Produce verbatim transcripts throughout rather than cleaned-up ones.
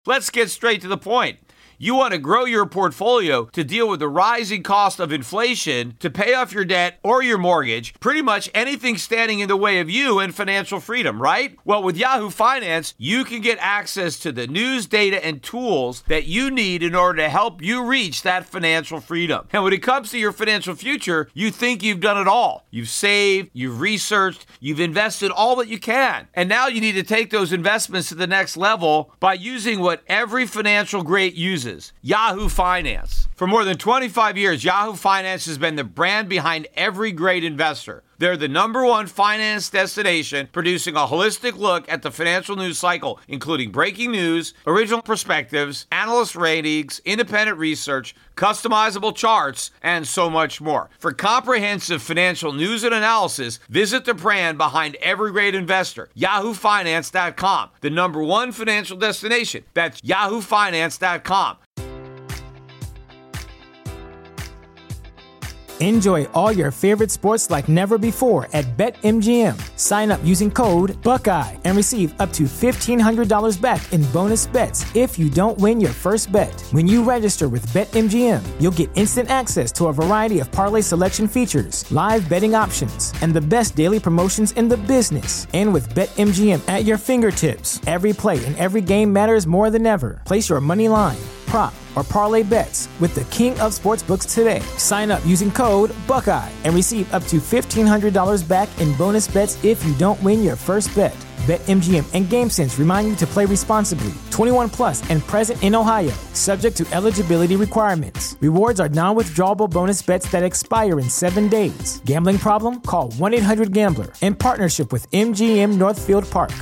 Let's get straight to the point. You want to grow your portfolio to deal with the rising cost of inflation, to pay off your debt or your mortgage, pretty much anything standing in the way of you and financial freedom, right? Well, with Yahoo Finance, you can get access to the news, data, and tools that you need in order to help you reach that financial freedom. And when it comes to your financial future, you think you've done it all. You've saved, you've researched, you've invested all that you can. And now you need to take those investments to the next level by using what every financial great uses. Yahoo Finance. For more than twenty-five years, Yahoo Finance has been the brand behind every great investor. They're the number one finance destination, producing a holistic look at the financial news cycle, including breaking news, original perspectives, analyst ratings, independent research, customizable charts, and so much more. For comprehensive financial news and analysis, visit the brand behind every great investor, yahoo finance dot com, the number one financial destination. That's yahoo finance dot com. Enjoy all your favorite sports like never before at BetMGM. Sign up using code Buckeye and receive up to fifteen hundred dollars back in bonus bets if you don't win your first bet. When you register with BetMGM, you'll get instant access to a variety of parlay selection features, live betting options, and the best daily promotions in the business. And with BetMGM at your fingertips, every play and every game matters more than ever. Place your money line, prop, or parlay bets with the king of sportsbooks today. Sign up using code Buckeye and receive up to fifteen hundred dollars back in bonus bets if you don't win your first bet. BetMGM and GameSense remind you to play responsibly. twenty-one plus and present in Ohio, subject to eligibility requirements. Rewards are non-withdrawable bonus bets that expire in seven days. Gambling problem? Call one eight hundred gambler in partnership with M G M Northfield Park.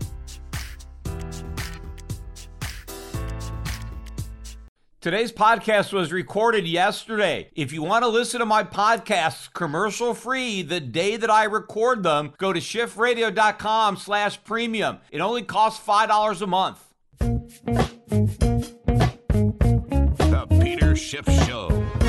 Today's podcast was recorded yesterday. If you want to listen to my podcasts commercial-free the day that I record them, go to shift radio dot com slash premium. It only costs five dollars a month. The Peter Schiff Show.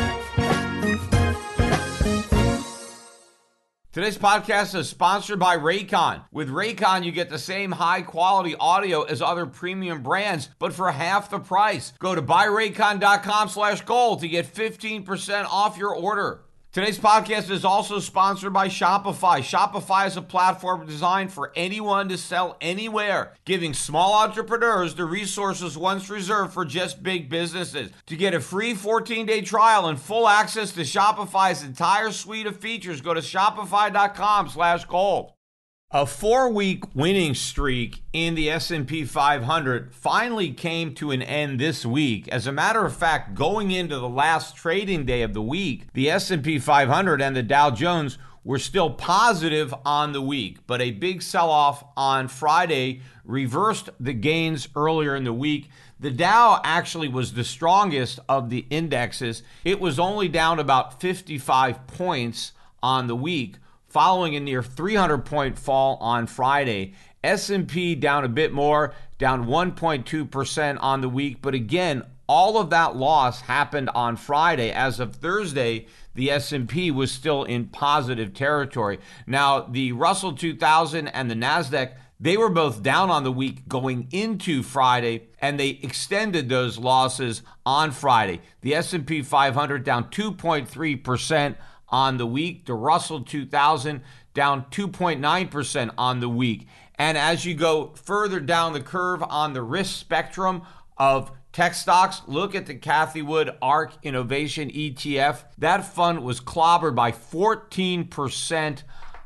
Today's podcast is sponsored by Raycon. With Raycon, you get the same high-quality audio as other premium brands, but for half the price. Go to buy raycon dot com slash gold to get fifteen percent off your order. Today's podcast is also sponsored by Shopify. Shopify is a platform designed for anyone to sell anywhere, giving small entrepreneurs the resources once reserved for just big businesses. To get a free fourteen-day trial and full access to Shopify's entire suite of features, go to shopify dot com slash gold. A four-week winning streak in the S and P five hundred finally came to an end this week. As a matter of fact, going into the last trading day of the week, the S and P five hundred and the Dow Jones were still positive on the week, but a big sell-off on Friday reversed the gains earlier in the week. The Dow actually was the strongest of the indexes. It was only down about fifty-five points on the week, following a near three hundred point fall on Friday. S and P down a bit more, down one point two percent on the week. But again, all of that loss happened on Friday. As of Thursday, the S and P was still in positive territory. Now, the Russell two thousand and the NASDAQ, they were both down on the week going into Friday, and they extended those losses on Friday. The S and P five hundred down two point three percent on the week. The Russell two thousand down two point nine percent on the week. And as you go further down the curve on the risk spectrum of tech stocks, look at the Cathie Wood ARK Innovation E T F. That fund was clobbered by fourteen percent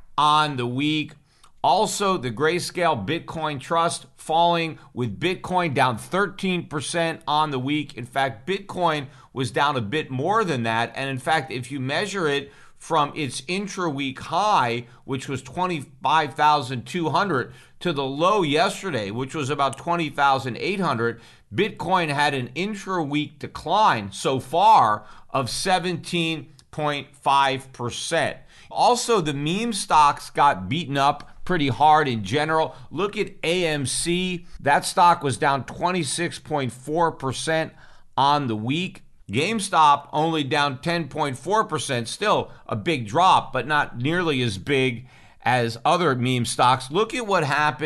on the week. Also, the Grayscale Bitcoin Trust falling, with Bitcoin down thirteen percent on the week. In fact, Bitcoin was down a bit more than that. And in fact, if you measure it from its intra-week high, which was twenty-five thousand two hundred, to the low yesterday, which was about twenty thousand eight hundred, Bitcoin had an intra-week decline so far of seventeen point five percent. Also, the meme stocks got beaten up pretty hard in general. Look at A M C. That stock was down twenty-six point four percent on the week. GameStop only down ten point four percent. Still a big drop, but not nearly as big as other meme stocks. Look at what happened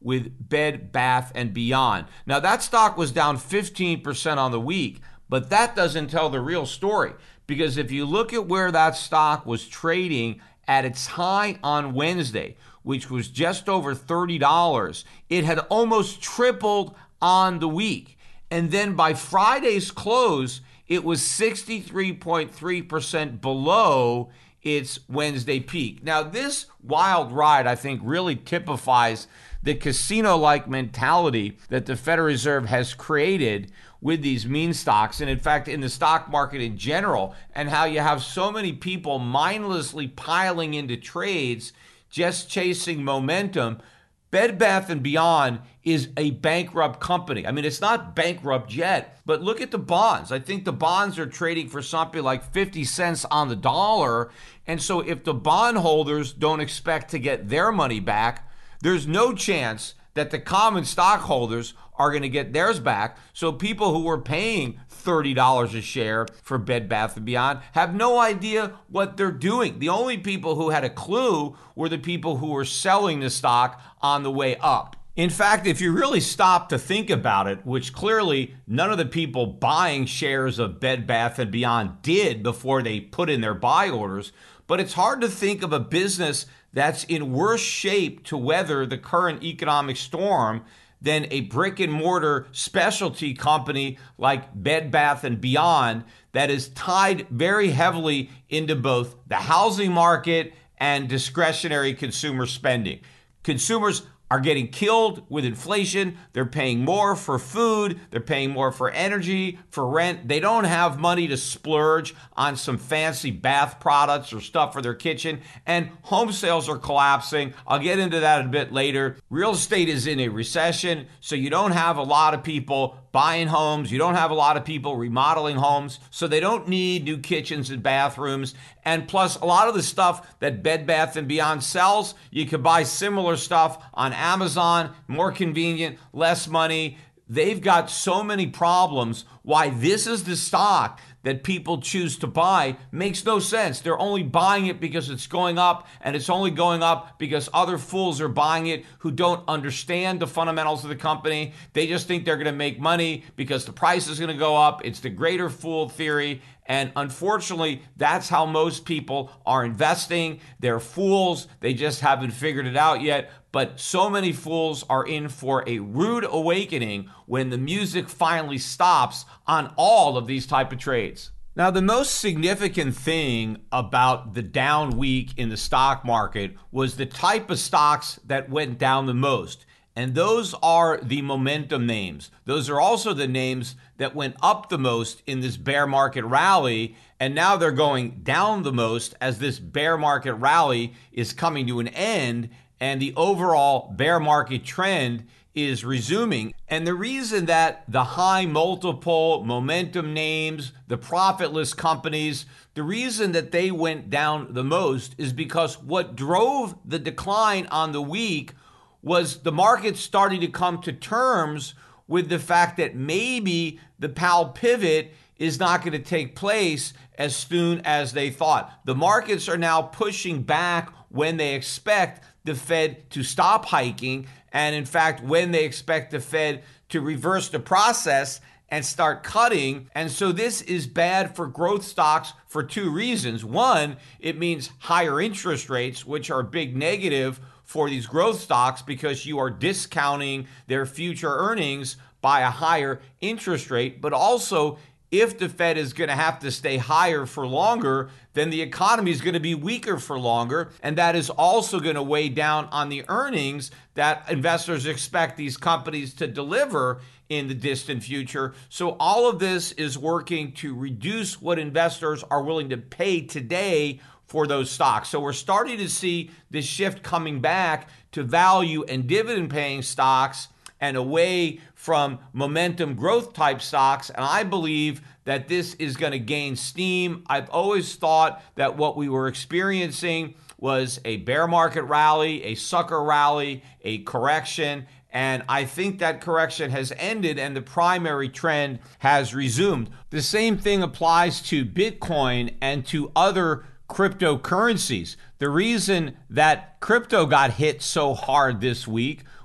with Bed Bath and Beyond. Now, that stock was down fifteen percent on the week, but that doesn't tell the real story, because if you look at where that stock was trading at its high on Wednesday, which was just over thirty dollars, it had almost tripled on the week. And then by Friday's close, it was sixty-three point three percent below its Wednesday peak. Now, this wild ride, I think, really typifies the casino-like mentality that the Federal Reserve has created with these meme stocks, and in fact, in the stock market in general, and how you have so many people mindlessly piling into trades, just chasing momentum. Bed Bath and Beyond is a bankrupt company. I mean, it's not bankrupt yet, but look at the bonds. I think the bonds are trading for something like fifty cents on the dollar. And so if the bondholders don't expect to get their money back, there's no chance that the common stockholders are going to get theirs back. So people who were paying thirty dollars a share for Bed Bath and Beyond have no idea what they're doing. The only people who had a clue were the people who were selling the stock on the way up. In fact, if you really stop to think about it, which clearly none of the people buying shares of Bed Bath and Beyond did before they put in their buy orders, but it's hard to think of a business that's in worse shape to weather the current economic storm than a brick and mortar specialty company like Bed Bath and Beyond that is tied very heavily into both the housing market and discretionary consumer spending. Consumers are getting killed with inflation. They're paying more for food. They're paying more for energy, for rent. They don't have money to splurge on some fancy bath products or stuff for their kitchen. And home sales are collapsing. I'll get into that a bit later. Real estate is in a recession, so you don't have a lot of people buying homes. You don't have a lot of people remodeling homes, so they don't need new kitchens and bathrooms. And plus, a lot of the stuff that Bed Bath and Beyond sells, you can buy similar stuff on Amazon, more convenient, less money. They've got so many problems. Why this is the stock that people choose to buy makes no sense. They're only buying it because it's going up, and it's only going up because other fools are buying it who don't understand the fundamentals of the company. They just think they're going to make money because the price is going to go up. It's the greater fool theory. And unfortunately, that's how most people are investing. They're fools. They just haven't figured it out yet. But so many fools are in for a rude awakening when the music finally stops on all of these type of trades. Now, the most significant thing about the down week in the stock market was the type of stocks that went down the most. And those are the momentum names. Those are also the names that went up the most in this bear market rally. And now they're going down the most as this bear market rally is coming to an end and the overall bear market trend is resuming. And the reason that the high multiple momentum names, the profitless companies, the reason that they went down the most is because what drove the decline on the week was the market starting to come to terms with the fact that maybe the Powell pivot is not going to take place as soon as they thought. The markets are now pushing back when they expect the Fed to stop hiking, and in fact, when they expect the Fed to reverse the process and start cutting. And so this is bad for growth stocks for two reasons. One, it means higher interest rates, which are a big negative for these growth stocks because you are discounting their future earnings by a higher interest rate. But also, if the Fed is going to have to stay higher for longer, then the economy is going to be weaker for longer. And that is also going to weigh down on the earnings that investors expect these companies to deliver in the distant future. So all of this is working to reduce what investors are willing to pay today for those stocks. So we're starting to see this shift coming back to value and dividend paying stocks and away from momentum growth type stocks. And I believe that this is going to gain steam. I've always thought that what we were experiencing was a bear market rally, a sucker rally, a correction. And I think that correction has ended and the primary trend has resumed. The same thing applies to Bitcoin and to other cryptocurrencies. The reason that crypto got hit so hard this week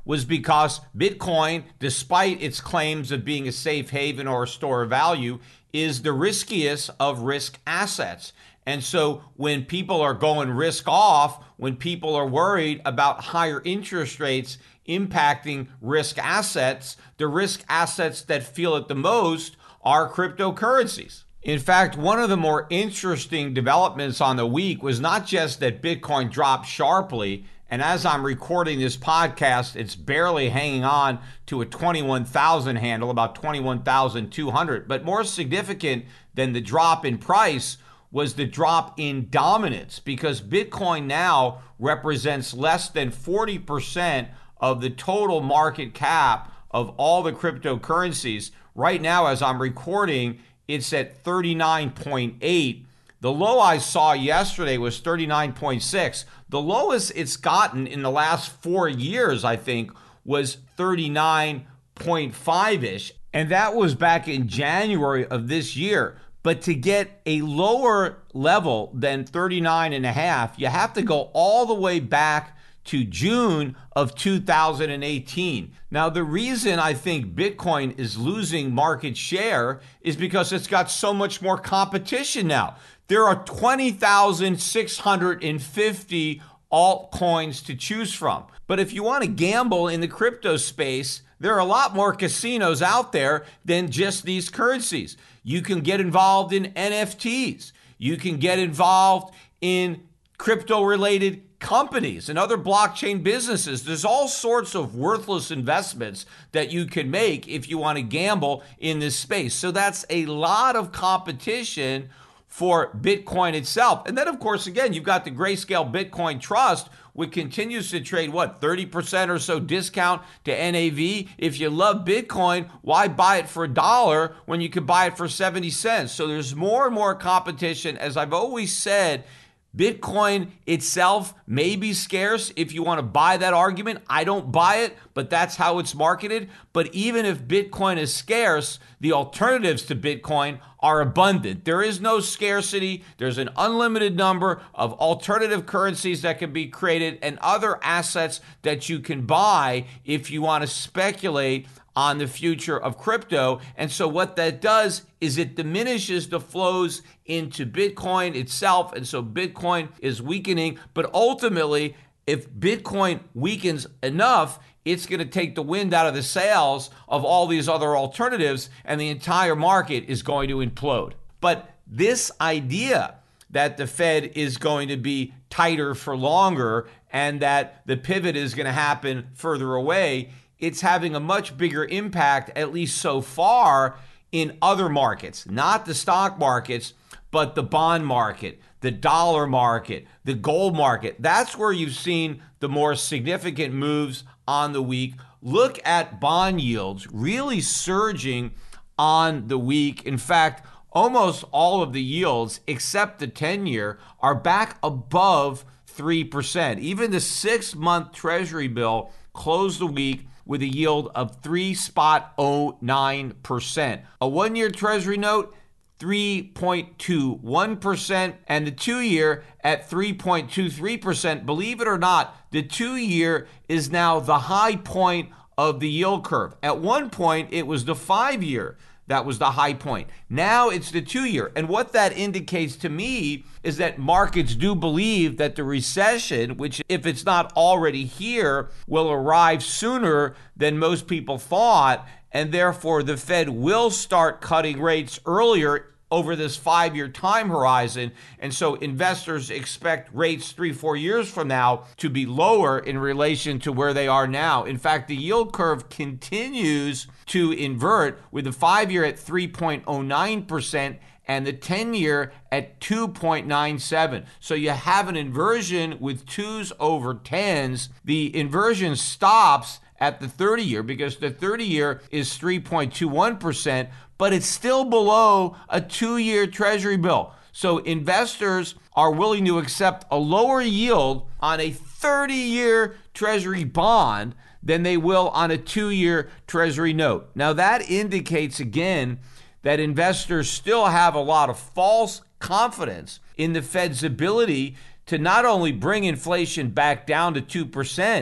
was because Bitcoin, despite its claims of being a safe haven or a store of value, is the riskiest of risk assets. And so when people are going risk off, when people are worried about higher interest rates impacting risk assets, the risk assets that feel it the most are cryptocurrencies. In fact, one of the more interesting developments on the week was not just that Bitcoin dropped sharply, and as I'm recording this podcast, it's barely hanging on to a twenty-one thousand handle, about twenty-one thousand two hundred. But more significant than the drop in price was the drop in dominance, because Bitcoin now represents less than forty percent of the total market cap of all the cryptocurrencies. Right now, as I'm recording, it's at thirty-nine point eight. The low I saw yesterday was thirty-nine point six. The lowest it's gotten in the last four years, I think, was thirty-nine point five-ish. And that was back in January of this year. But to get a lower level than thirty-nine and a half, you have to go all the way back to June of two thousand eighteen. Now, the reason I think Bitcoin is losing market share is because it's got so much more competition now. There are twenty thousand six hundred fifty altcoins to choose from. But if you want to gamble in the crypto space, there are a lot more casinos out there than just these currencies. You can get involved in N F Ts. You can get involved in crypto-related companies and other blockchain businesses. There's all sorts of worthless investments that you can make if you want to gamble in this space. So that's a lot of competition for Bitcoin itself. And then, of course, again, you've got the Grayscale Bitcoin Trust, which continues to trade, what, thirty percent or so discount to N A V. If you love Bitcoin, why buy it for a dollar when you could buy it for seventy cents? So there's more and more competition. As I've always said, Bitcoin itself may be scarce if you want to buy that argument. I don't buy it, but that's how it's marketed. But even if Bitcoin is scarce, the alternatives to Bitcoin are abundant. There is no scarcity. There's an unlimited number of alternative currencies that can be created and other assets that you can buy if you want to speculate on the future of crypto. And so what that does is it diminishes the flows into Bitcoin itself. And so Bitcoin is weakening. But ultimately, if Bitcoin weakens enough, it's going to take the wind out of the sails of all these other alternatives, and the entire market is going to implode. But this idea that the Fed is going to be tighter for longer and that the pivot is going to happen further away, it's having a much bigger impact, at least so far, in other markets, not the stock markets, but the bond market, the dollar market, the gold market. That's where you've seen the more significant moves on the week. Look at bond yields really surging on the week. In fact, almost all of the yields, except the ten-year, are back above three percent. Even the six-month Treasury bill closed the week with a yield of three point oh nine percent. A one-year Treasury note, three point two one percent, and the two-year at three point two three percent. Believe it or not, the two-year is now the high point of the yield curve. At one point, it was the five-year that was the high point. Now it's the two-year. And what that indicates to me is that markets do believe that the recession, which if it's not already here, will arrive sooner than most people thought. And therefore, the Fed will start cutting rates earlier over this five-year time horizon. And so investors expect rates three, four years from now to be lower in relation to where they are now. In fact, the yield curve continues to invert, with the five-year at three point oh nine percent and the ten-year at two point nine seven. So you have an inversion with twos over tens. The inversion stops at the thirty-year because the thirty-year is three point two one percent, but it's still below a two-year Treasury bill. So investors are willing to accept a lower yield on a thirty-year Treasury bond than they will on a two-year Treasury note. Now that indicates again that investors still have a lot of false confidence in the Fed's ability to not only bring inflation back down to two percent,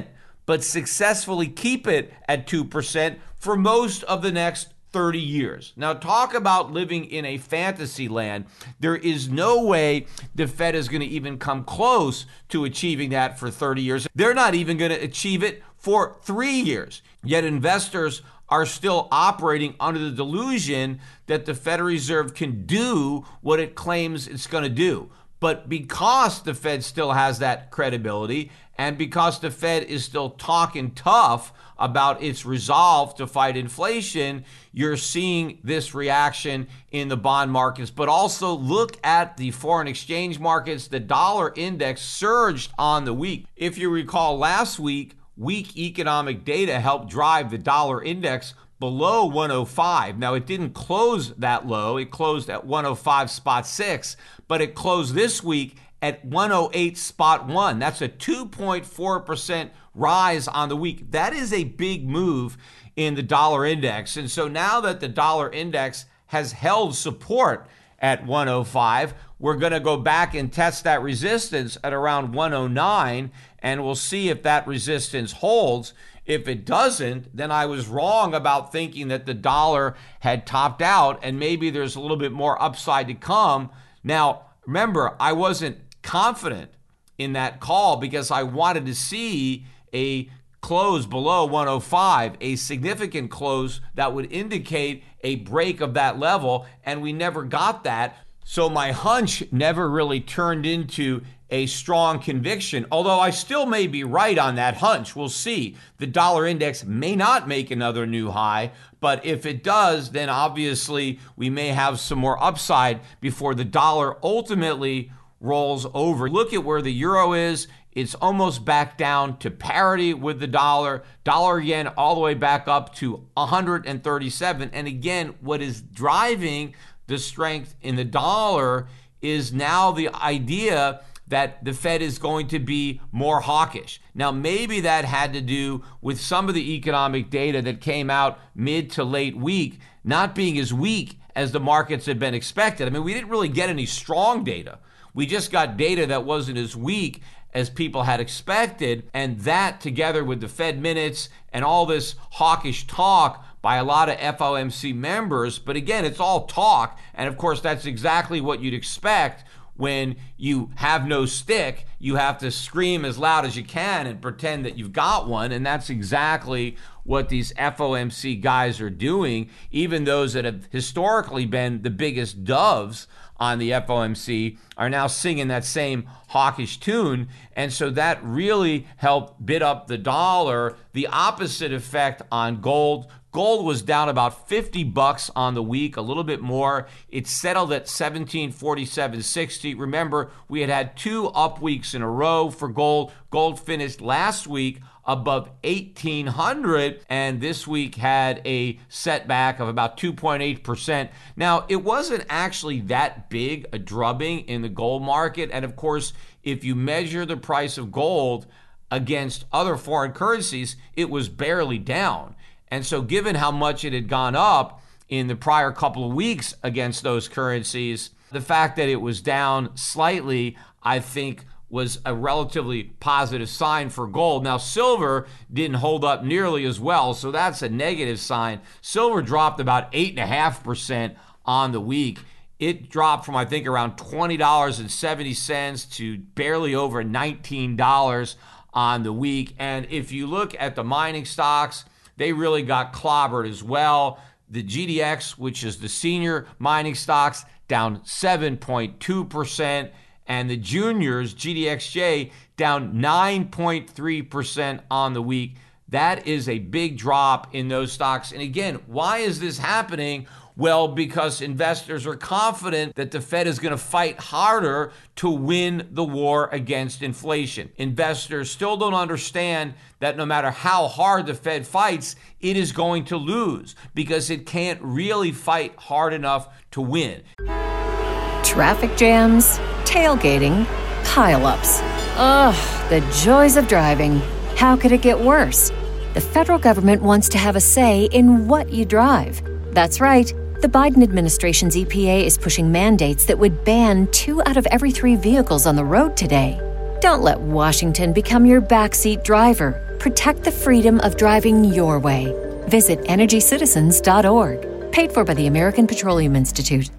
but successfully keep it at two percent for most of the next thirty years. Now, talk about living in a fantasy land. There is no way the Fed is going to even come close to achieving that for thirty years. They're not even going to achieve it for three years. Yet investors are still operating under the delusion that the Federal Reserve can do what it claims it's going to do. But because the Fed still has that credibility, and because the Fed is still talking tough about its resolve to fight inflation, you're seeing this reaction in the bond markets. But also look at the foreign exchange markets. The dollar index surged on the week. If you recall last week, weak economic data helped drive the dollar index below one oh five. Now, it didn't close that low. It closed at one oh five spot six, but it closed this week at one oh eight spot one. That's a two point four percent rise on the week. That is a big move in the dollar index. And so now that the dollar index has held support at one oh five, we're going to go back and test that resistance at around one oh nine, and we'll see if that resistance holds. If it doesn't, then I was wrong about thinking that the dollar had topped out and maybe there's a little bit more upside to come. Now, remember, I wasn't confident in that call because I wanted to see a close below one oh five, a significant close that would indicate a break of that level, and we never got that. So my hunch never really turned into a strong conviction, although I still may be right on that hunch. We'll see. The dollar index may not make another new high, but if it does, then obviously we may have some more upside before the dollar ultimately rolls over. Look at where the euro is. It's almost back down to parity with the dollar. Dollar yen all the way back up to one hundred thirty-seven. And again, what is driving the strength in the dollar is now the idea that the Fed is going to be more hawkish. Now, maybe that had to do with some of the economic data that came out mid to late week not being as weak as the markets had been expected. I mean, we didn't really get any strong data. We just got data that wasn't as weak as people had expected, and that together with the Fed minutes and all this hawkish talk by a lot of F O M C members, but again, it's all talk, and of course, that's exactly what you'd expect when you have no stick. You have to scream as loud as you can and pretend that you've got one, and that's exactly what these F O M C guys are doing. Even those that have historically been the biggest doves on the F O M C are now singing that same hawkish tune, and so that really helped bid up the dollar. The opposite effect on gold. Gold was down about fifty bucks on the week, a little bit more. It settled at seventeen forty-seven sixty. Remember, we had had two up weeks in a row for gold. Gold finished last week above eighteen hundred, and this week had a setback of about two point eight percent. Now, it wasn't actually that big a drubbing in the gold market, and of course, if you measure the price of gold against other foreign currencies, it was barely down. And so given how much it had gone up in the prior couple of weeks against those currencies, the fact that it was down slightly, I think, was a relatively positive sign for gold. Now, silver didn't hold up nearly as well, so that's a negative sign. Silver dropped about eight point five percent on the week. It dropped from, I think, around twenty dollars and seventy cents to barely over nineteen dollars on the week. And if you look at the mining stocks, they really got clobbered as well. The G D X, which is the senior mining stocks, down seven point two percent. And the juniors, G D X J, down nine point three percent on the week. That is a big drop in those stocks. And again, why is this happening? Well, because investors are confident that the Fed is going to fight harder to win the war against inflation. Investors still don't understand that no matter how hard the Fed fights, it is going to lose because it can't really fight hard enough to win. Traffic jams, tailgating, pileups. Ugh, the joys of driving. How could it get worse? The federal government wants to have a say in what you drive. That's right. The Biden administration's E P A is pushing mandates that would ban two out of every three vehicles on the road today. Don't let Washington become your backseat driver. Protect the freedom of driving your way. Visit energy citizens dot org. Paid for by the American Petroleum Institute.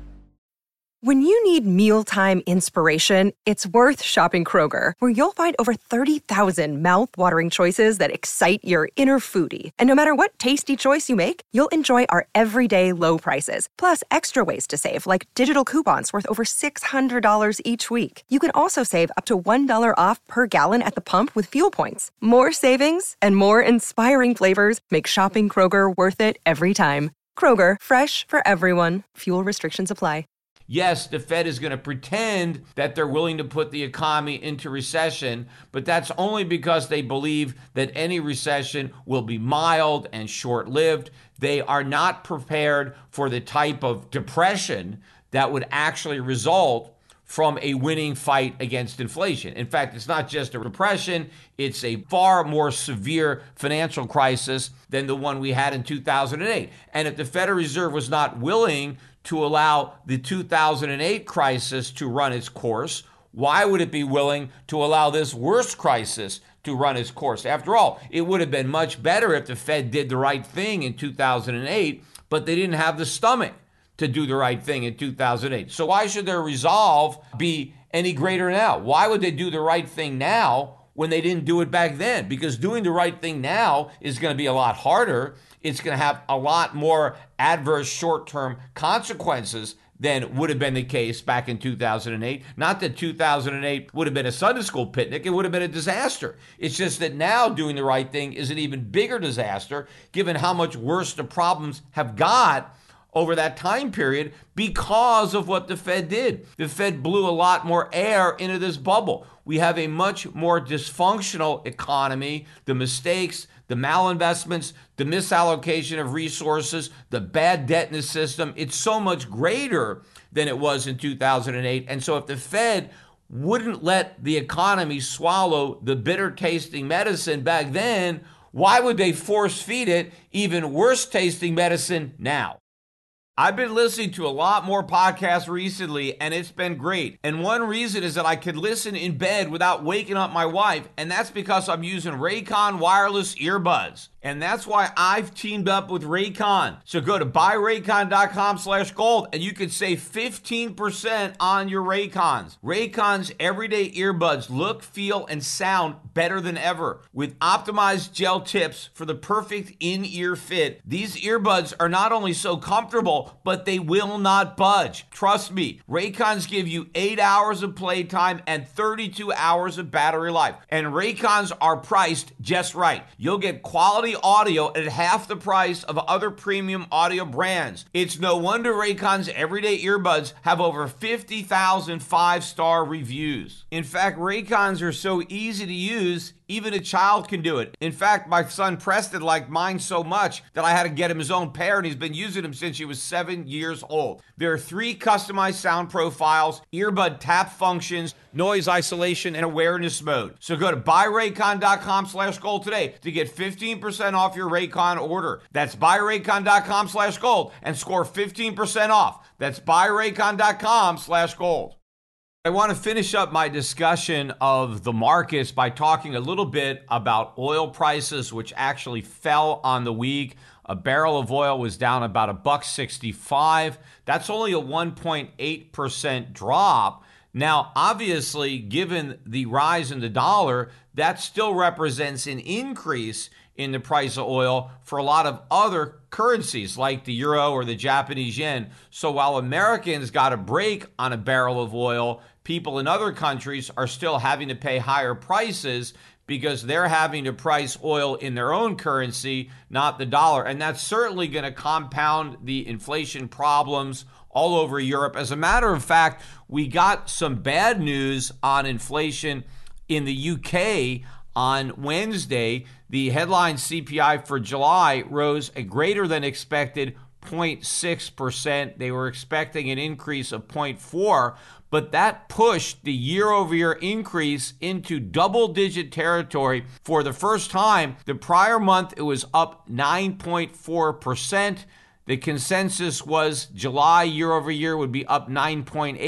When you need mealtime inspiration, it's worth shopping Kroger, where you'll find over thirty thousand mouth-watering choices that excite your inner foodie. And no matter what tasty choice you make, you'll enjoy our everyday low prices, plus extra ways to save, like digital coupons worth over six hundred dollars each week. You can also save up to one dollar off per gallon at the pump with fuel points. More savings and more inspiring flavors make shopping Kroger worth it every time. Kroger, fresh for everyone. Fuel restrictions apply. Yes, the Fed is going to pretend that they're willing to put the economy into recession, but that's only because they believe that any recession will be mild and short-lived. They are not prepared for the type of depression that would actually result from a winning fight against inflation. In fact, it's not just a depression, it's a far more severe financial crisis than the one we had in two thousand eight. And if the Federal Reserve was not willing to allow the two thousand eight crisis to run its course, why would it be willing to allow this worst crisis to run its course? After all, it would have been much better if the Fed did the right thing in two thousand eight, but they didn't have the stomach to do the right thing in two thousand eight. So why should their resolve be any greater now? Why would they do the right thing now when they didn't do it back then? Because doing the right thing now is going to be a lot harder. It's going to have a lot more adverse short-term consequences than would have been the case back in two thousand eight. Not that two thousand eight would have been a Sunday school picnic. It would have been a disaster. It's just that now doing the right thing is an even bigger disaster, given how much worse the problems have got over that time period because of what the Fed did. The Fed blew a lot more air into this bubble. We have a much more dysfunctional economy. The mistakes, the malinvestments, the misallocation of resources, the bad debt in the system, it's so much greater than it was in two thousand eight. And so if the Fed wouldn't let the economy swallow the bitter tasting medicine back then, why would they force feed it even worse tasting medicine now? I've been listening to a lot more podcasts recently, and it's been great. And one reason is that I can listen in bed without waking up my wife, and that's because I'm using Raycon wireless earbuds. And that's why I've teamed up with Raycon. So go to buy raycon dot com slash gold and you can save fifteen percent on your Raycons. Raycon's everyday earbuds look, feel, and sound better than ever. With optimized gel tips for the perfect in-ear fit, these earbuds are not only so comfortable, but they will not budge. Trust me, Raycons give you eight hours of playtime and thirty-two hours of battery life. And Raycons are priced just right. You'll get quality audio at half the price of other premium audio brands. It's no wonder Raycon's everyday earbuds have over fifty thousand five-star reviews. In fact, Raycons are so easy to use, even a child can do it. In fact, my son Preston liked mine so much that I had to get him his own pair, and he's been using them since he was seven years old. There are three customized sound profiles, earbud tap functions, noise isolation, and awareness mode. So go to buy raycon dot com slash gold today to get fifteen percent off your Raycon order. That's buy raycon dot com slash gold and score fifteen percent off. That's buy raycon dot com slash gold. I want to finish up my discussion of the markets by talking a little bit about oil prices, which actually fell on the week. A barrel of oil was down about a buck sixty-five. That's only a one point eight percent drop. Now, obviously, given the rise in the dollar, that still represents an increase in the price of oil for a lot of other currencies like the euro or the Japanese yen. So while Americans got a break on a barrel of oil, people in other countries are still having to pay higher prices because they're having to price oil in their own currency, not the dollar. And that's certainly going to compound the inflation problems all over Europe. As a matter of fact, we got some bad news on inflation in the U K on Wednesday. The headline C P I for July rose a greater than expected zero point six percent. They were expecting an increase of zero point four, but that pushed the year-over-year increase into double-digit territory for the first time. The prior month, it was up nine point four percent. The consensus was July year-over-year would be up nine point eight,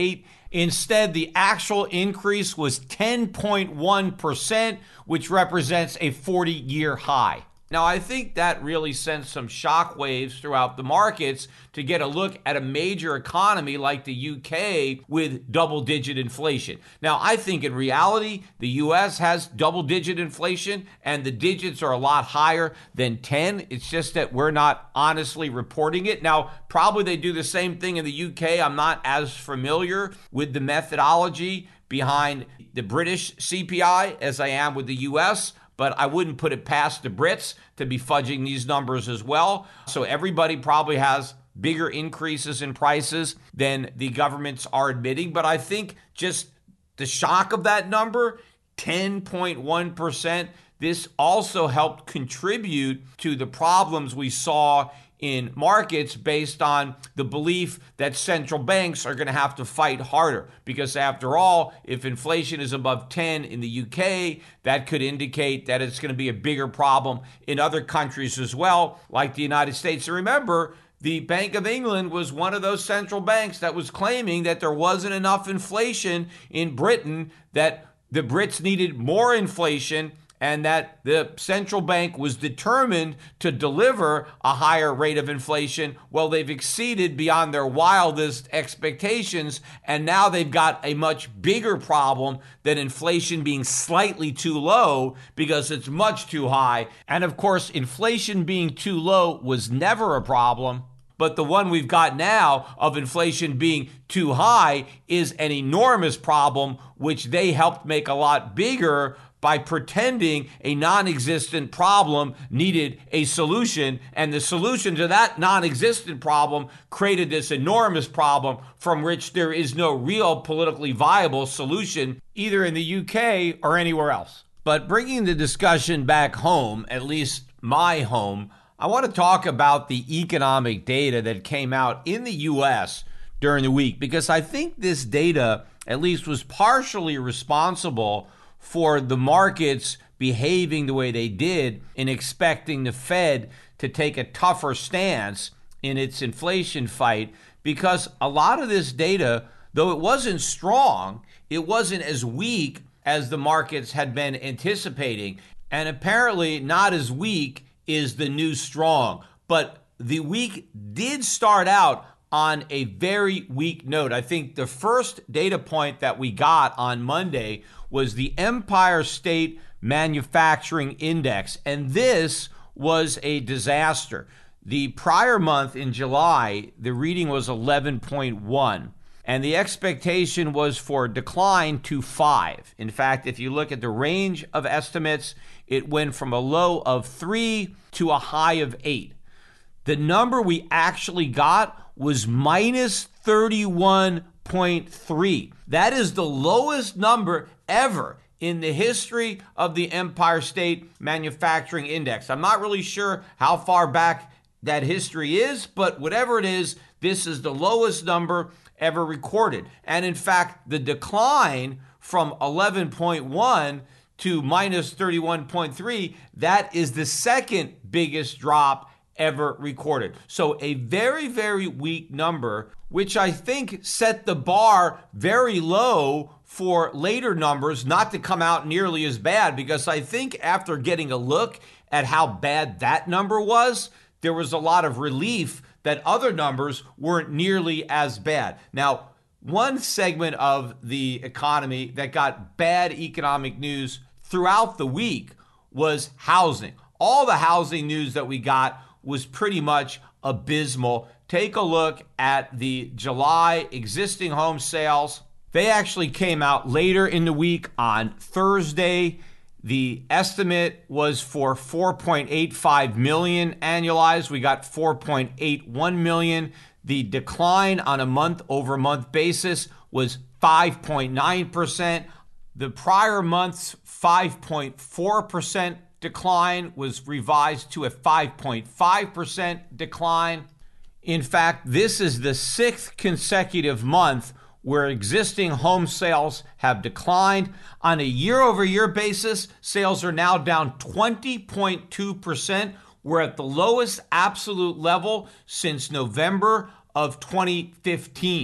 Instead, the actual increase was ten point one percent, which represents a forty-year high. Now, I think that really sent some shockwaves throughout the markets to get a look at a major economy like the U K with double-digit inflation. Now, I think in reality, the U S has double-digit inflation, and the digits are a lot higher than ten. It's just that we're not honestly reporting it. Now, probably they do the same thing in the U K. I'm not as familiar with the methodology behind the British C P I as I am with the U S, but I wouldn't put it past the Brits to be fudging these numbers as well. So everybody probably has bigger increases in prices than the governments are admitting. But I think just the shock of that number, ten point one percent, this also helped contribute to the problems we saw in markets based on the belief that central banks are going to have to fight harder. Because after all, if inflation is above ten in the U K, that could indicate that it's going to be a bigger problem in other countries as well, like the United States. And remember, the Bank of England was one of those central banks that was claiming that there wasn't enough inflation in Britain, that the Brits needed more inflation, and that the central bank was determined to deliver a higher rate of inflation. Well, they've exceeded beyond their wildest expectations, and now they've got a much bigger problem than inflation being slightly too low, because it's much too high. And of course, inflation being too low was never a problem. But the one we've got now of inflation being too high is an enormous problem, which they helped make a lot bigger by pretending a non-existent problem needed a solution. And the solution to that non-existent problem created this enormous problem from which there is no real politically viable solution, either in the U K or anywhere else. But bringing the discussion back home, at least my home, I want to talk about the economic data that came out in the U S during the week, because I think this data at least was partially responsible for the markets behaving the way they did in expecting the Fed to take a tougher stance in its inflation fight, because a lot of this data, though it wasn't strong, it wasn't as weak as the markets had been anticipating. And apparently not as weak is the new strong. But the week did start out on a very weak note. I think the first data point that we got on Monday was the Empire State Manufacturing Index, and this was a disaster. The prior month in July, the reading was eleven point one, and the expectation was for a decline to five. In fact, if you look at the range of estimates, it went from a low of three to a high of eight. The number we actually got was minus thirty-one point three. That is the lowest number ever in the history of the Empire State Manufacturing Index. I'm not really sure how far back that history is, but whatever it is, this is the lowest number ever recorded. And in fact, the decline from eleven point one to minus thirty-one point three, that is the second biggest drop ever recorded. So a very, very weak number, which I think set the bar very low for later numbers not to come out nearly as bad, because I think after getting a look at how bad that number was, there was a lot of relief that other numbers weren't nearly as bad. Now, one segment of the economy that got bad economic news throughout the week was housing. All the housing news that we got was pretty much abysmal. Take a look at the July existing home sales. They actually came out later in the week on Thursday. The estimate was for four point eight five million annualized. We got four point eight one million. The decline on a month-over-month basis was five point nine percent. The prior month's five point four percent decline was revised to a five point five percent decline. In fact, this is the sixth consecutive month where existing home sales have declined. On a year-over-year basis, sales are now down twenty point two percent. We're at the lowest absolute level since November of twenty fifteen.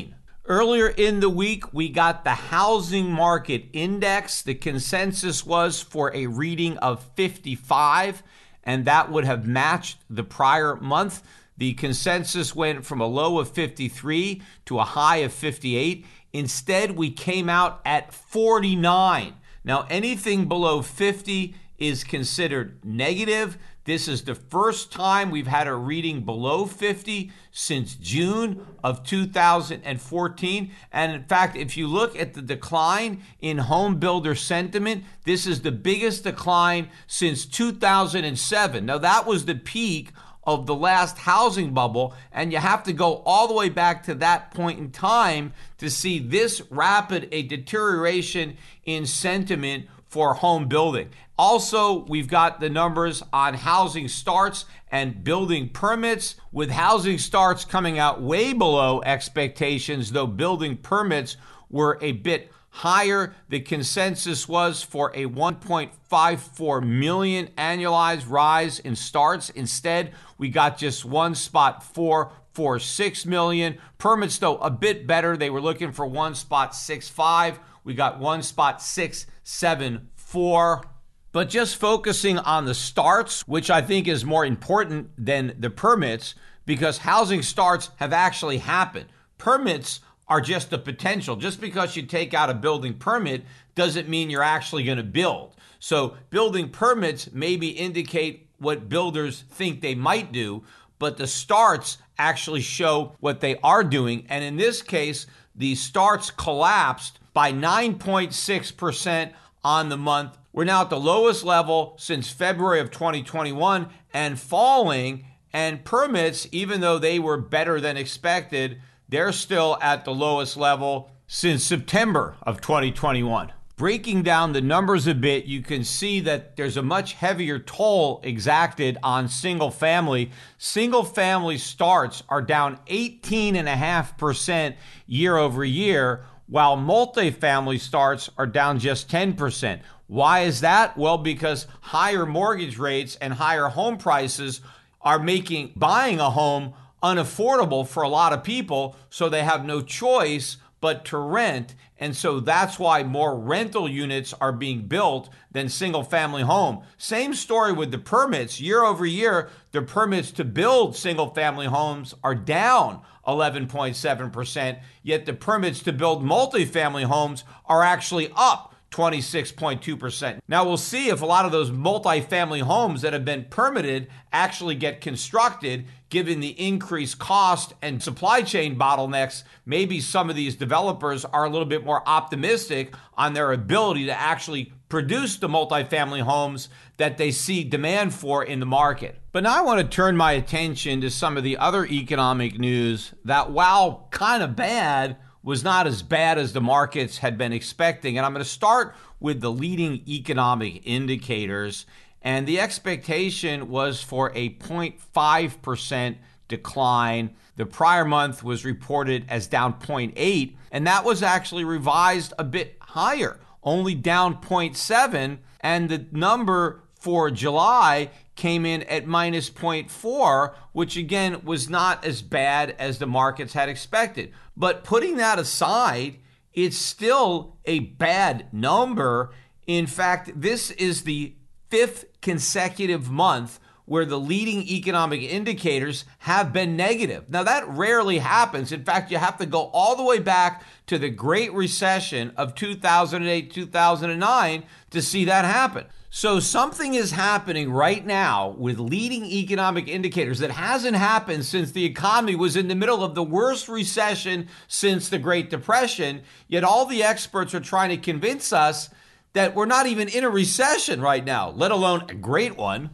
Earlier in the week, we got the housing market index. The consensus was for a reading of fifty-five, and that would have matched the prior month. The consensus went from a low of fifty-three to a high of fifty-eight. Instead, we came out at forty-nine. Now, anything below fifty is considered negative. This is the first time we've had a reading below fifty since June of two thousand fourteen. And in fact, if you look at the decline in home builder sentiment, this is the biggest decline since two thousand seven. Now, that was the peak of the last housing bubble, and you have to go all the way back to that point in time to see this rapid a deterioration in sentiment for home building. Also, we've got the numbers on housing starts and building permits, with housing starts coming out way below expectations, though building permits were a bit higher. The consensus was for a one point five four million annualized rise in starts. Instead, we got just one spot four four six million. Permits, though, a bit better. They were looking for one spot six five. We got one spot six seven four. But just focusing on the starts, which I think is more important than the permits, because housing starts have actually happened. Permits are just the potential. Just because you take out a building permit doesn't mean you're actually going to build. So building permits maybe indicate what builders think they might do, but the starts actually show what they are doing. And in this case, the starts collapsed by nine point six percent on the month. We're now at the lowest level since February of twenty twenty-one and falling. And permits, even though they were better than expected, they're still at the lowest level since September of twenty twenty-one. Breaking down the numbers a bit, you can see that there's a much heavier toll exacted on single family. Single family starts are down eighteen point five percent year over year, while multifamily starts are down just ten percent. Why is that? Well, because higher mortgage rates and higher home prices are making buying a home unaffordable for a lot of people, so they have no choice but to rent. And so that's why more rental units are being built than single family home. Same story with the permits. Year over year, the permits to build single family homes are down eleven point seven percent, yet the permits to build multifamily homes are actually up twenty-six point two percent. Now we'll see if a lot of those multifamily homes that have been permitted actually get constructed, given the increased cost and supply chain bottlenecks. Maybe some of these developers are a little bit more optimistic on their ability to actually produce the multifamily homes that they see demand for in the market. But now I want to turn my attention to some of the other economic news that, while kind of bad, was not as bad as the markets had been expecting. And I'm going to start with the leading economic indicators. And the expectation was for a zero point five percent decline. The prior month was reported as down zero point eight, and that was actually revised a bit higher, only down zero point seven, and the number for July came in at minus zero point four, which again was not as bad as the markets had expected. But putting that aside, it's still a bad number. In fact, this is the fifth consecutive month where the leading economic indicators have been negative. Now, that rarely happens. In fact, you have to go all the way back to the Great Recession of two thousand eight, two thousand nine to see that happen. So something is happening right now with leading economic indicators that hasn't happened since the economy was in the middle of the worst recession since the Great Depression. Yet all the experts are trying to convince us that we're not even in a recession right now, let alone a great one.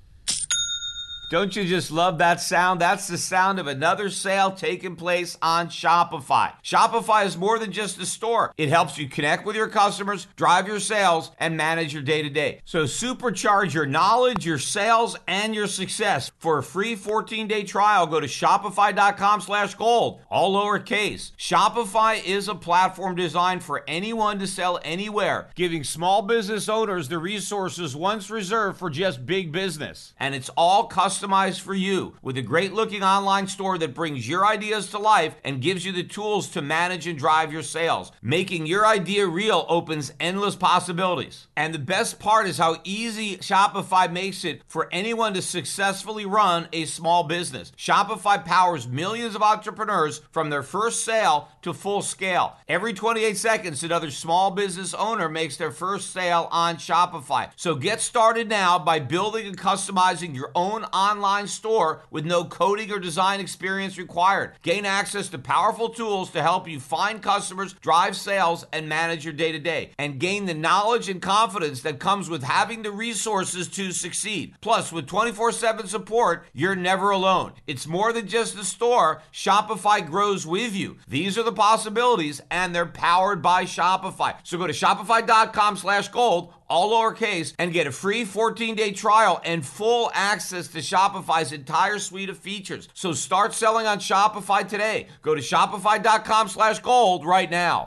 Don't you just love that sound? That's the sound of another sale taking place on Shopify. Shopify is more than just a store. It helps you connect with your customers, drive your sales, and manage your day-to-day. So supercharge your knowledge, your sales, and your success. For a free fourteen-day trial, go to shopify.com slash gold, all lowercase. Shopify is a platform designed for anyone to sell anywhere, giving small business owners the resources once reserved for just big business. And it's all custom customized for you with a great-looking online store that brings your ideas to life and gives you the tools to manage and drive your sales. Making your idea real opens endless possibilities. And the best part is how easy Shopify makes it for anyone to successfully run a small business. Shopify powers millions of entrepreneurs from their first sale to full scale. Every twenty-eight seconds, another small business owner makes their first sale on Shopify. So get started now by building and customizing your own online store with no coding or design experience required. Gain access to powerful tools to help you find customers, drive sales, and manage your day-to-day. And gain the knowledge and confidence that comes with having the resources to succeed. Plus, with twenty-four seven support, you're never alone. It's more than just a store. Shopify grows with you. These are the possibilities, and they're powered by Shopify. So go to shopify.com slash gold, all lowercase, and get a free fourteen-day trial and full access to Shopify's entire suite of features. So start selling on Shopify today. Go to shopify.com slash gold right now.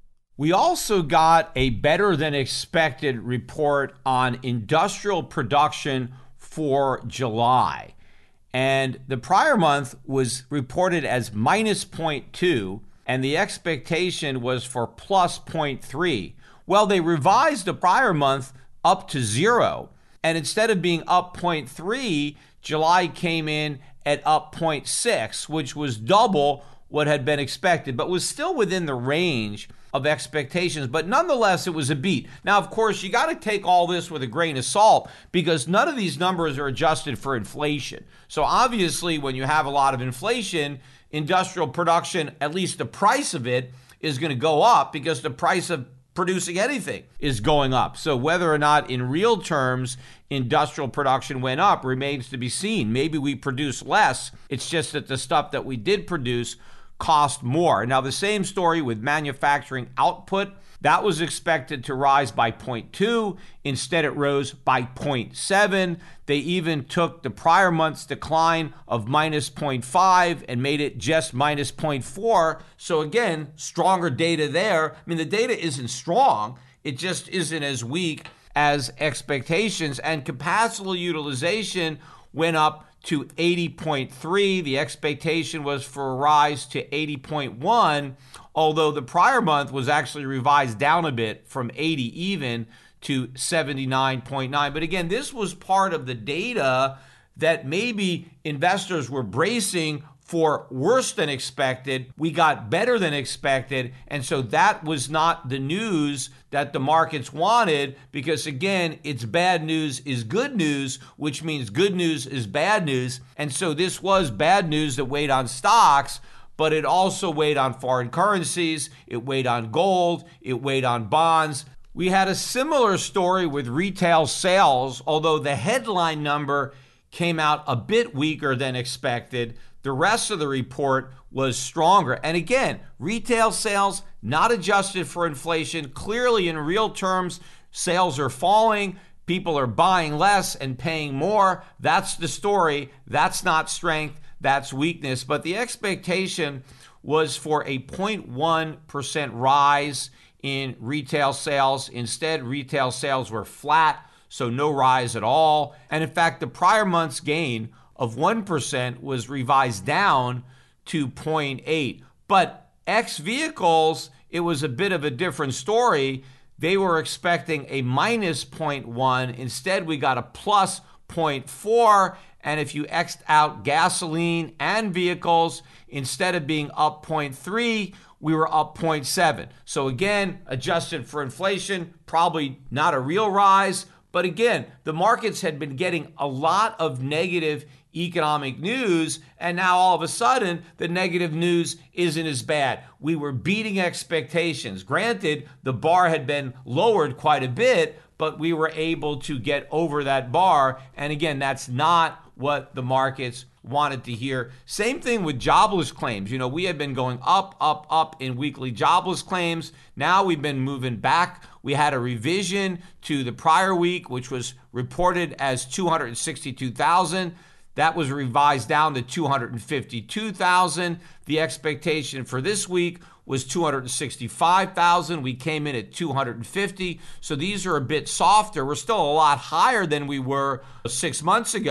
We also got a better than expected report on industrial production for July. And the prior month was reported as minus zero point two, and the expectation was for plus zero point three. Well, they revised the prior month up to zero, and instead of being up zero point three, July came in at up zero point six, which was double what had been expected, but was still within the range of expectations. But nonetheless, it was a beat. Now, of course, you got to take all this with a grain of salt because none of these numbers are adjusted for inflation. So obviously, when you have a lot of inflation, industrial production, at least the price of it, is going to go up because the price of producing anything is going up. So whether or not in real terms industrial production went up remains to be seen. Maybe we produce less. It's just that the stuff that we did produce cost more. Now, the same story with manufacturing output. That was expected to rise by zero point two. Instead, it rose by zero point seven. They even took the prior month's decline of minus zero point five and made it just minus zero point four. So again, stronger data there. I mean, the data isn't strong. It just isn't as weak as expectations. And capacity utilization went up to eighty point three. The expectation was for a rise to eighty point one, although the prior month was actually revised down a bit from eighty even to seventy-nine point nine. But again, this was part of the data that maybe investors were bracing for worse than expected. We got better than expected. And so that was not the news that the markets wanted because, again, it's bad news is good news, which means good news is bad news. And so this was bad news that weighed on stocks, but it also weighed on foreign currencies. It weighed on gold. It weighed on bonds. We had a similar story with retail sales, although the headline number came out a bit weaker than expected. The rest of the report was stronger. And again, retail sales not adjusted for inflation. Clearly, in real terms, sales are falling. People are buying less and paying more. That's the story. That's not strength. That's weakness. But the expectation was for a zero point one percent rise in retail sales. Instead, retail sales were flat, so no rise at all. And in fact, the prior month's gain of one percent was revised down to zero point eight. But ex vehicles, it was a bit of a different story. They were expecting a minus zero point one. Instead, we got a plus zero point four. And if you X'd out gasoline and vehicles, instead of being up zero point three, we were up zero point seven. So again, adjusted for inflation, probably not a real rise. But again, the markets had been getting a lot of negative economic news, and now all of a sudden, the negative news isn't as bad. We were beating expectations. Granted, the bar had been lowered quite a bit, but we were able to get over that bar. And again, that's not what the markets wanted to hear. Same thing with jobless claims. You know, we had been going up, up, up in weekly jobless claims. Now we've been moving back. We had a revision to the prior week, which was reported as two hundred sixty-two thousand. That was revised down to two hundred fifty-two thousand. The expectation for this week was two hundred sixty-five thousand. We came in at two hundred fifty. So these are a bit softer. We're still a lot higher than we were six months ago,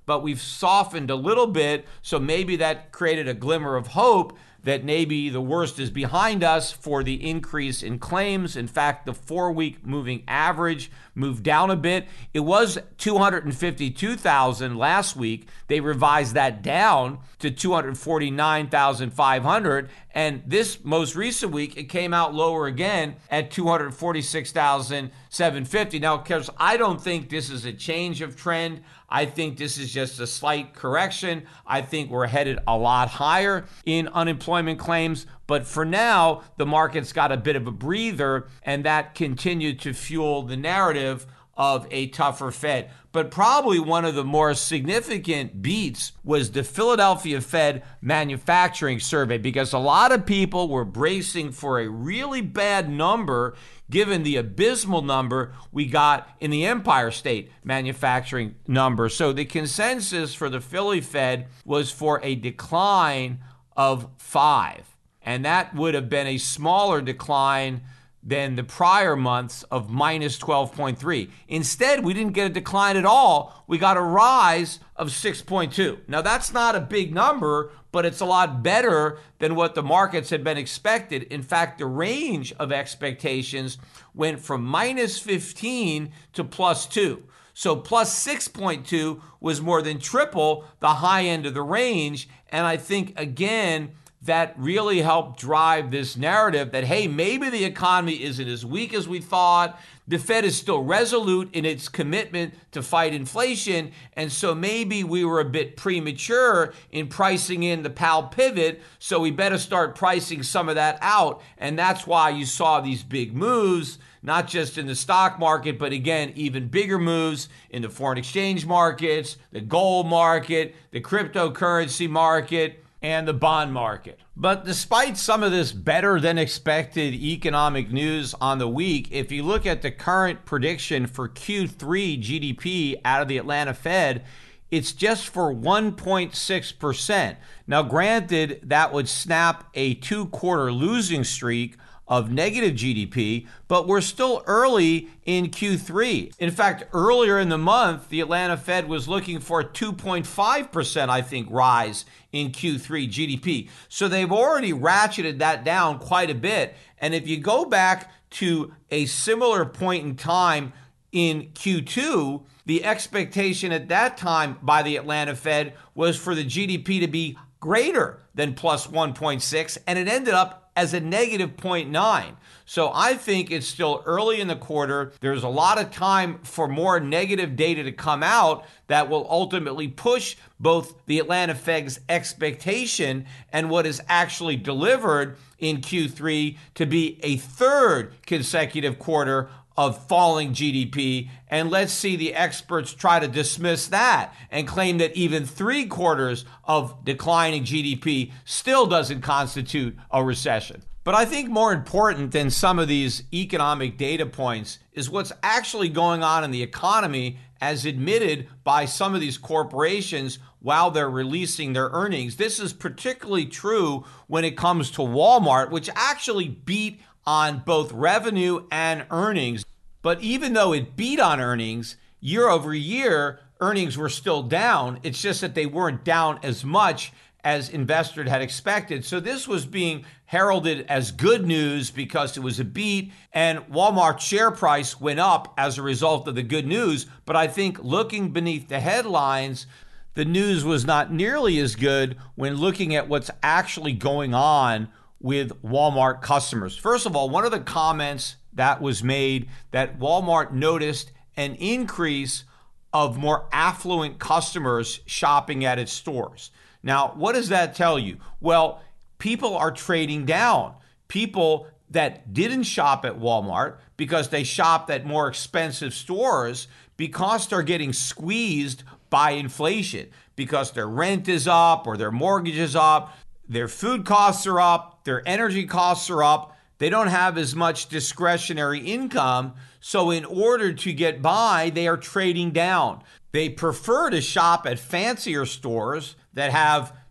but we've softened a little bit. So maybe that created a glimmer of hope that maybe the worst is behind us for the increase in claims. In fact, the four-week moving average moved down a bit. It was two hundred fifty-two thousand last week. They revised that down to two hundred forty-nine thousand five hundred. And this most recent week, it came out lower again at two hundred forty-six thousand seven hundred fifty. Now, because I don't think this is a change of trend. I think this is just a slight correction. I think we're headed a lot higher in unemployment claims. But for now, the market's got a bit of a breather, and that continued to fuel the narrative of a tougher Fed. But probably one of the more significant beats was the Philadelphia Fed manufacturing survey, because a lot of people were bracing for a really bad number given the abysmal number we got in the Empire State manufacturing number. So the consensus for the Philly Fed was for a decline of five. And that would have been a smaller decline than the prior months of minus twelve point three. Instead, we didn't get a decline at all. We got a rise of six point two. Now, that's not a big number, but it's a lot better than what the markets had been expected. In fact, the range of expectations went from minus fifteen to plus two. So plus six point two was more than triple the high end of the range. And I think, again, that really helped drive this narrative that, hey, maybe the economy isn't as weak as we thought. The Fed is still resolute in its commitment to fight inflation. And so maybe we were a bit premature in pricing in the Powell pivot. So we better start pricing some of that out. And that's why you saw these big moves, not just in the stock market, but again, even bigger moves in the foreign exchange markets, the gold market, the cryptocurrency market, and the bond market. But despite some of this better than expected economic news on the week, if you look at the current prediction for Q three G D P out of the Atlanta Fed, it's just for one point six percent. Now, granted, that would snap a two-quarter losing streak of negative G D P, but we're still early in Q three. In fact, earlier in the month, the Atlanta Fed was looking for a two point five percent, I think, rise in Q three G D P. So they've already ratcheted that down quite a bit. And if you go back to a similar point in time in Q two, the expectation at that time by the Atlanta Fed was for the G D P to be greater than plus one point six, and it ended up as a negative zero point nine. So I think it's still early in the quarter. There's a lot of time for more negative data to come out that will ultimately push both the Atlanta Fed's expectation and what is actually delivered in Q three to be a third consecutive quarter of falling G D P. And let's see the experts try to dismiss that and claim that even three quarters of declining G D P still doesn't constitute a recession. But I think more important than some of these economic data points is what's actually going on in the economy as admitted by some of these corporations while they're releasing their earnings. This is particularly true when it comes to Walmart, which actually beat on both revenue and earnings. But even though it beat on earnings, year over year, earnings were still down. It's just that they weren't down as much as investors had expected. So this was being heralded as good news because it was a beat, and Walmart's share price went up as a result of the good news. But I think looking beneath the headlines, the news was not nearly as good when looking at what's actually going on with Walmart customers. First of all, one of the comments that was made that Walmart noticed an increase of more affluent customers shopping at its stores. Now, what does that tell you? Well, people are trading down. People that didn't shop at Walmart because they shopped at more expensive stores because they're getting squeezed by inflation, because their rent is up or their mortgage is up, their food costs are up, their energy costs are up. They don't have as much discretionary income. So in order to get by, they are trading down. They prefer to shop at fancier stores that have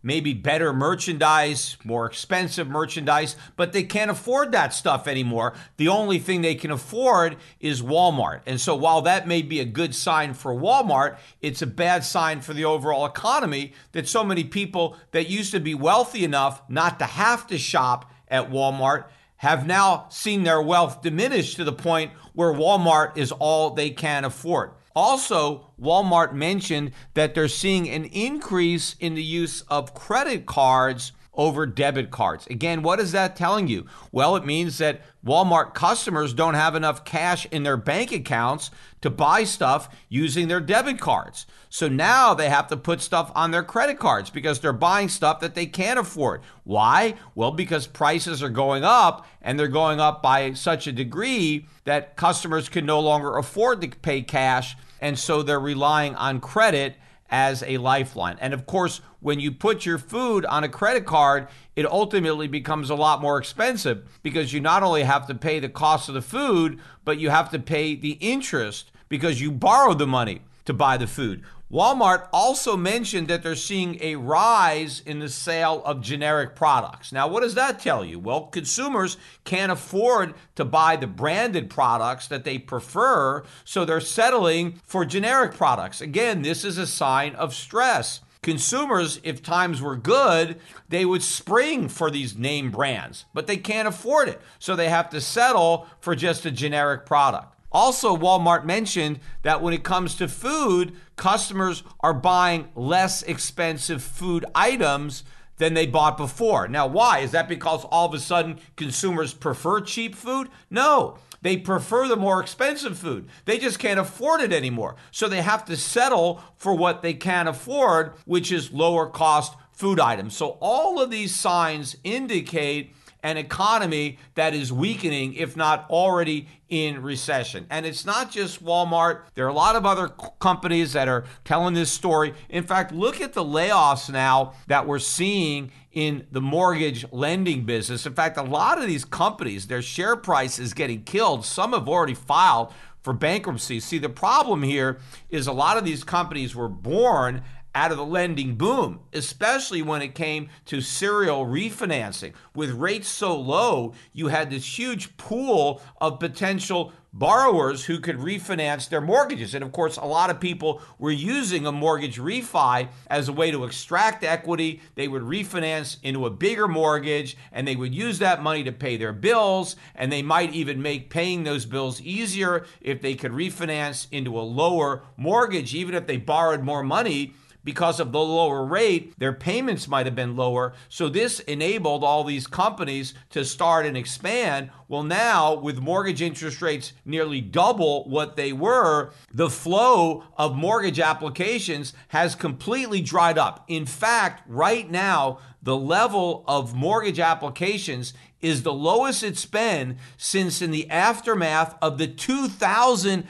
maybe better merchandise, more expensive merchandise, but they can't afford that stuff anymore. The only thing they can afford is Walmart. And so while that may be a good sign for Walmart, it's a bad sign for the overall economy that so many people that used to be wealthy enough not to have to shop at Walmart have now seen their wealth diminish to the point where Walmart is all they can afford. Also, Walmart mentioned that they're seeing an increase in the use of credit cards over debit cards. Again, what is that telling you? Well, it means that Walmart customers don't have enough cash in their bank accounts to buy stuff using their debit cards. So now they have to put stuff on their credit cards because they're buying stuff that they can't afford. Why? Well, because prices are going up, and they're going up by such a degree that customers can no longer afford to pay cash, and so they're relying on credit as a lifeline. And of course, when you put your food on a credit card, it ultimately becomes a lot more expensive because you not only have to pay the cost of the food, but you have to pay the interest because you borrowed the money to buy the food. Walmart also mentioned that they're seeing a rise in the sale of generic products. Now, what does that tell you? Well, consumers can't afford to buy the branded products that they prefer, so they're settling for generic products. Again, this is a sign of stress. Consumers, if times were good, they would spring for these name brands, but they can't afford it, so they have to settle for just a generic product. Also, Walmart mentioned that when it comes to food, customers are buying less expensive food items than they bought before. Now, why? Is that because all of a sudden consumers prefer cheap food? No, they prefer the more expensive food. They just can't afford it anymore. So they have to settle for what they can afford, which is lower cost food items. So all of these signs indicate an economy that is weakening, if not already in recession. And it's not just Walmart. There are a lot of other companies that are telling this story. In fact, look at the layoffs now that we're seeing in the mortgage lending business. In fact, a lot of these companies, their share price is getting killed. Some have already filed for bankruptcy. See, the problem here is a lot of these companies were born out of the lending boom, especially when it came to serial refinancing. With rates so low, you had this huge pool of potential borrowers who could refinance their mortgages. And of course, a lot of people were using a mortgage refi as a way to extract equity. They would refinance into a bigger mortgage, and they would use that money to pay their bills, and they might even make paying those bills easier if they could refinance into a lower mortgage. Even if they borrowed more money, because of the lower rate, their payments might have been lower. So this enabled all these companies to start and expand. Well, now with mortgage interest rates nearly double what they were, the flow of mortgage applications has completely dried up. In fact, right now, the level of mortgage applications is the lowest it's been since in the aftermath of the two thousand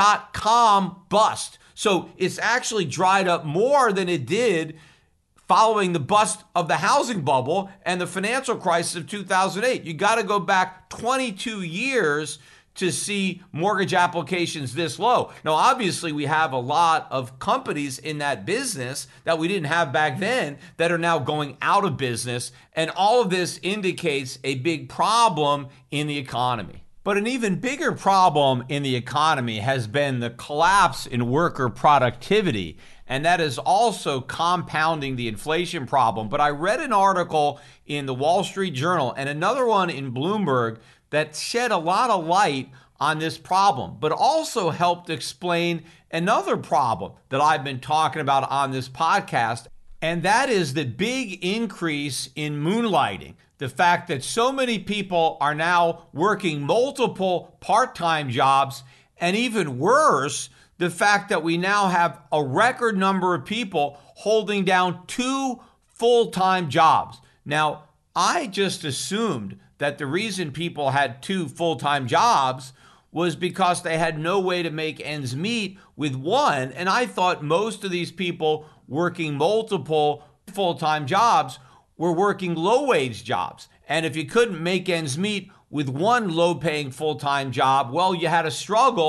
dot-com bust. So it's actually dried up more than it did following the bust of the housing bubble and the financial crisis of two thousand eight. You got to go back twenty-two years to see mortgage applications this low. Now, obviously, we have a lot of companies in that business that we didn't have back then that are now going out of business. And all of this indicates a big problem in the economy. But an even bigger problem in the economy has been the collapse in worker productivity, and that is also compounding the inflation problem. But I read an article in the Wall Street Journal and another one in Bloomberg that shed a lot of light on this problem, but also helped explain another problem that I've been talking about on this podcast, and that is the big increase in moonlighting. The fact that so many people are now working multiple part-time jobs, and even worse, the fact that we now have a record number of people holding down two full-time jobs. Now, I just assumed that the reason people had two full-time jobs was because they had no way to make ends meet with one, and I thought most of these people working multiple full-time jobs were working low-wage jobs. And if you couldn't make ends meet with one low-paying full-time job, well, you had a struggle,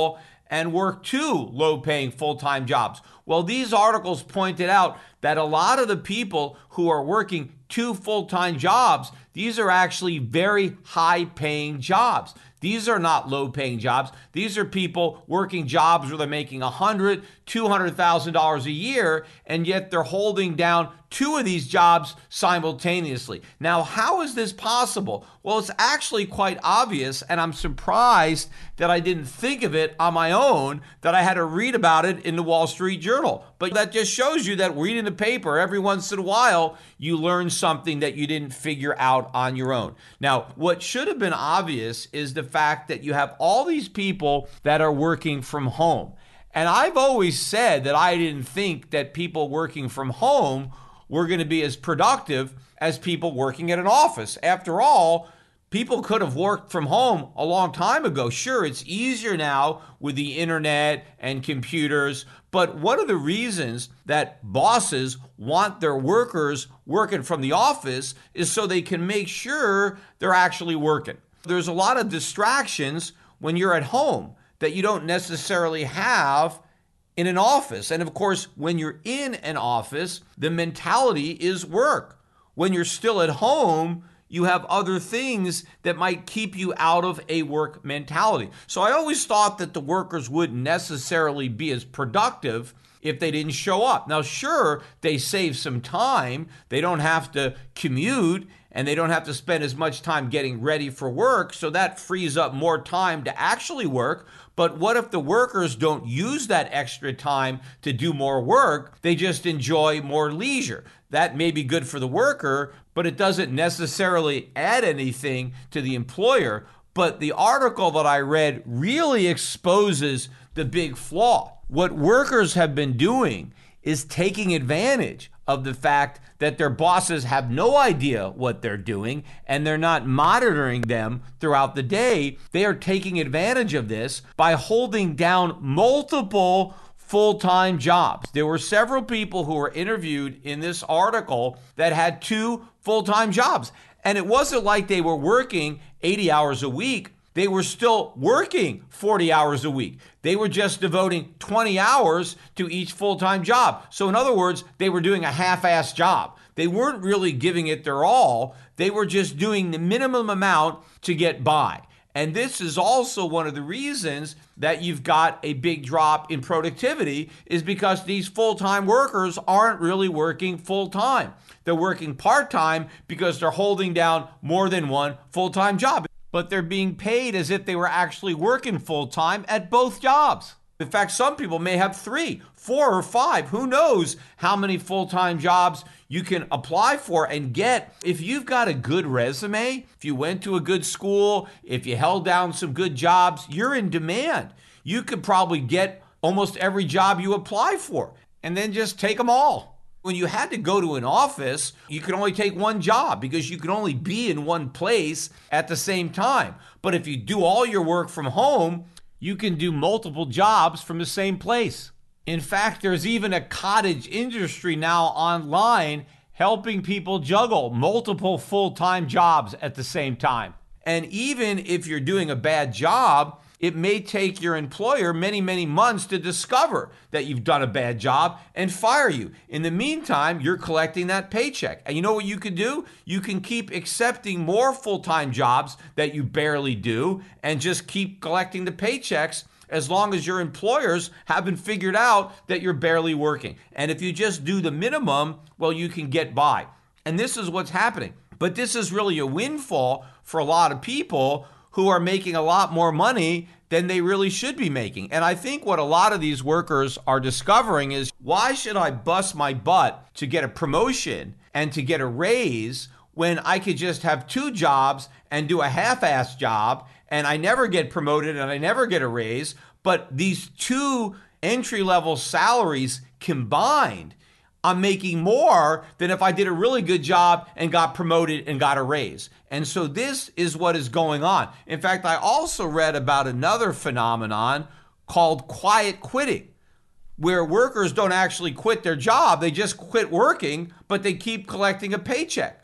and work two low-paying full-time jobs. Well, these articles pointed out that a lot of the people who are working two full-time jobs, these are actually very high-paying jobs. These are not low-paying jobs. These are people working jobs where they're making one hundred thousand dollars, two hundred thousand dollars a year, and yet they're holding down two of these jobs simultaneously. Now, how is this possible? Well, it's actually quite obvious, and I'm surprised that I didn't think of it on my own, that I had to read about it in the Wall Street Journal. But that just shows you that reading the paper every once in a while, you learn something that you didn't figure out on your own. Now, what should have been obvious is the fact that you have all these people that are working from home. And I've always said that I didn't think that people working from home were going to be as productive as people working at an office. After all, people could have worked from home a long time ago. Sure, it's easier now with the internet and computers, but one of the reasons that bosses want their workers working from the office is so they can make sure they're actually working. There's a lot of distractions when you're at home that you don't necessarily have in an office. And of course, when you're in an office, the mentality is work. When you're still at home, you have other things that might keep you out of a work mentality. So I always thought that the workers wouldn't necessarily be as productive if they didn't show up. Now, sure, they save some time. They don't have to commute, and they don't have to spend as much time getting ready for work, so that frees up more time to actually work. But what if the workers don't use that extra time to do more work? They just enjoy more leisure. That may be good for the worker, but it doesn't necessarily add anything to the employer. But the article that I read really exposes the big flaw. What workers have been doing is taking advantage of the fact that their bosses have no idea what they're doing and they're not monitoring them throughout the day. They are taking advantage of this by holding down multiple full-time jobs. There were several people who were interviewed in this article that had two full-time jobs. And it wasn't like they were working eighty hours a week. They were still working forty hours a week. They were just devoting twenty hours to each full-time job. So in other words, they were doing a half-assed job. They weren't really giving it their all. They were just doing the minimum amount to get by. And this is also one of the reasons that you've got a big drop in productivity, is because these full-time workers aren't really working full-time. They're working part-time because they're holding down more than one full-time job. But they're being paid as if they were actually working full-time at both jobs. In fact, some people may have three, four, or five. Who knows how many full-time jobs you can apply for and get. If you've got a good resume, if you went to a good school, if you held down some good jobs, you're in demand. You could probably get almost every job you apply for and then just take them all. When you had to go to an office, you could only take one job because you could only be in one place at the same time. But if you do all your work from home, you can do multiple jobs from the same place. In fact, there's even a cottage industry now online helping people juggle multiple full-time jobs at the same time. And even if you're doing a bad job, it may take your employer many, many months to discover that you've done a bad job and fire you. In the meantime, you're collecting that paycheck. And you know what you can do? You can keep accepting more full-time jobs that you barely do and just keep collecting the paychecks as long as your employers haven't figured out that you're barely working. And if you just do the minimum, well, you can get by. And this is what's happening. But this is really a windfall for a lot of people who are making a lot more money than they really should be making. And I think what a lot of these workers are discovering is, why should I bust my butt to get a promotion and to get a raise when I could just have two jobs and do a half-assed job and I never get promoted and I never get a raise? But these two entry-level salaries combined, I'm making more than if I did a really good job and got promoted and got a raise. And so this is what is going on. In fact, I also read about another phenomenon called quiet quitting, where workers don't actually quit their job. They just quit working, but they keep collecting a paycheck.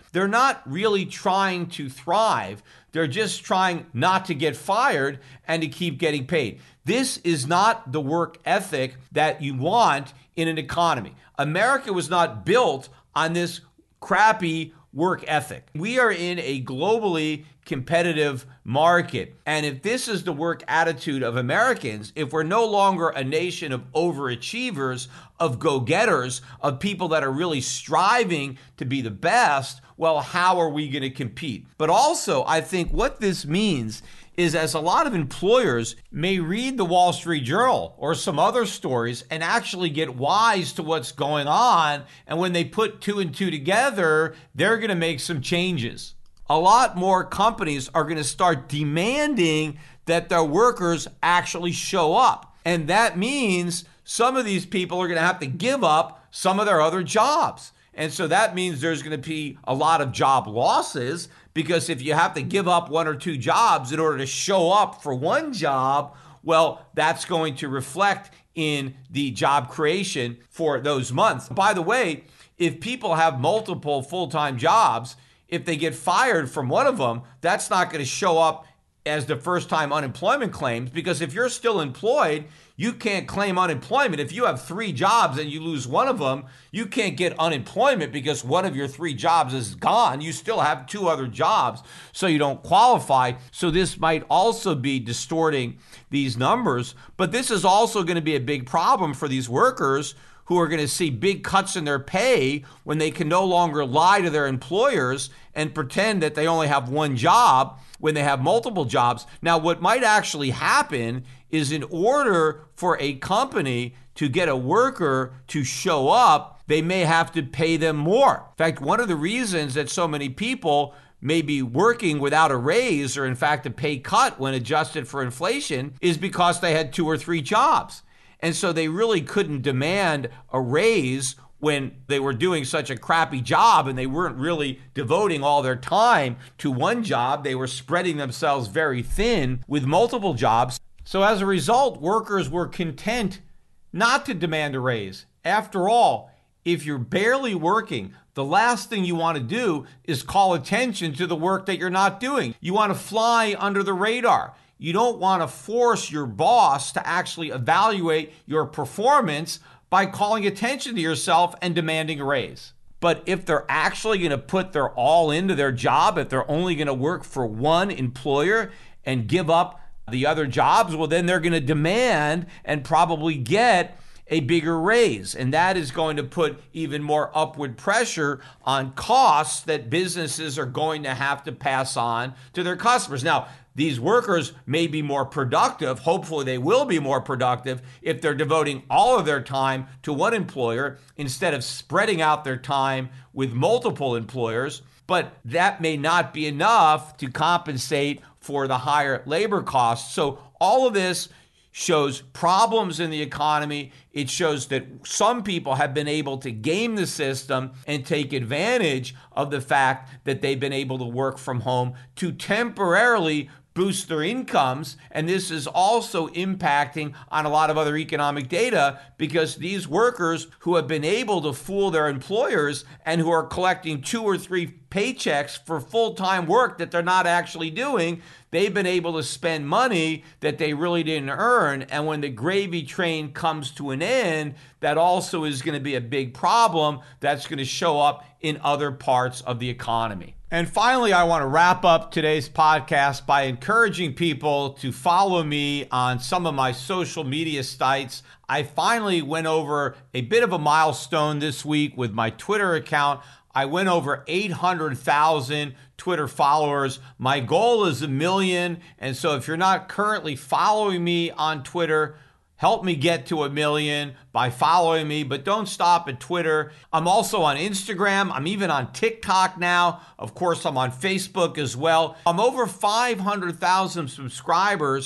They're not really trying to thrive. They're just trying not to get fired and to keep getting paid. This is not the work ethic that you want in an economy. America was not built on this crappy work ethic. We are in a globally competitive market. And if this is the work attitude of Americans, if we're no longer a nation of overachievers, of go-getters, of people that are really striving to be the best, well, how are we going to compete? But also, I think what this means is, as a lot of employers may read the Wall Street Journal or some other stories and actually get wise to what's going on, and when they put two and two together, they're going to make some changes. A lot more companies are going to start demanding that their workers actually show up. And that means some of these people are going to have to give up some of their other jobs. And so that means there's going to be a lot of job losses, because if you have to give up one or two jobs in order to show up for one job, well, that's going to reflect in the job creation for those months. By the way, if people have multiple full-time jobs, if they get fired from one of them, that's not going to show up as the first-time unemployment claims, because if you're still employed, you can't claim unemployment. If you have three jobs and you lose one of them, you can't get unemployment because one of your three jobs is gone. You still have two other jobs, so you don't qualify. So this might also be distorting these numbers, but this is also going to be a big problem for these workers who are going to see big cuts in their pay when they can no longer lie to their employers and pretend that they only have one job when they have multiple jobs. Now, what might actually happen is, in order for a company to get a worker to show up, they may have to pay them more. In fact, one of the reasons that so many people may be working without a raise, or in fact a pay cut when adjusted for inflation, is because they had two or three jobs. And so they really couldn't demand a raise when they were doing such a crappy job, and they weren't really devoting all their time to one job. They were spreading themselves very thin with multiple jobs. So as a result, workers were content not to demand a raise. After all, if you're barely working, the last thing you want to do is call attention to the work that you're not doing. You want to fly under the radar. You don't want to force your boss to actually evaluate your performance by calling attention to yourself and demanding a raise. But if they're actually going to put their all into their job, if they're only going to work for one employer and give up the other jobs, well, then they're going to demand and probably get a bigger raise. And that is going to put even more upward pressure on costs that businesses are going to have to pass on to their customers. Now, these workers may be more productive. Hopefully they will be more productive if they're devoting all of their time to one employer instead of spreading out their time with multiple employers. But that may not be enough to compensate for the higher labor costs. So all of this shows problems in the economy. It shows that some people have been able to game the system and take advantage of the fact that they've been able to work from home to temporarily boost their incomes. And this is also impacting on a lot of other economic data, because these workers who have been able to fool their employers and who are collecting two or three paychecks for full-time work that they're not actually doing, they've been able to spend money that they really didn't earn. And when the gravy train comes to an end, that also is going to be a big problem that's going to show up in other parts of the economy. And finally, I want to wrap up today's podcast by encouraging people to follow me on some of my social media sites. I finally went over a bit of a milestone this week with my Twitter account. I went over eight hundred thousand Twitter followers. My goal is a million. And so if you're not currently following me on Twitter, help me get to a million by following me, but don't stop at Twitter. I'm also on Instagram. I'm even on TikTok now. Of course, I'm on Facebook as well. I'm over five hundred thousand subscribers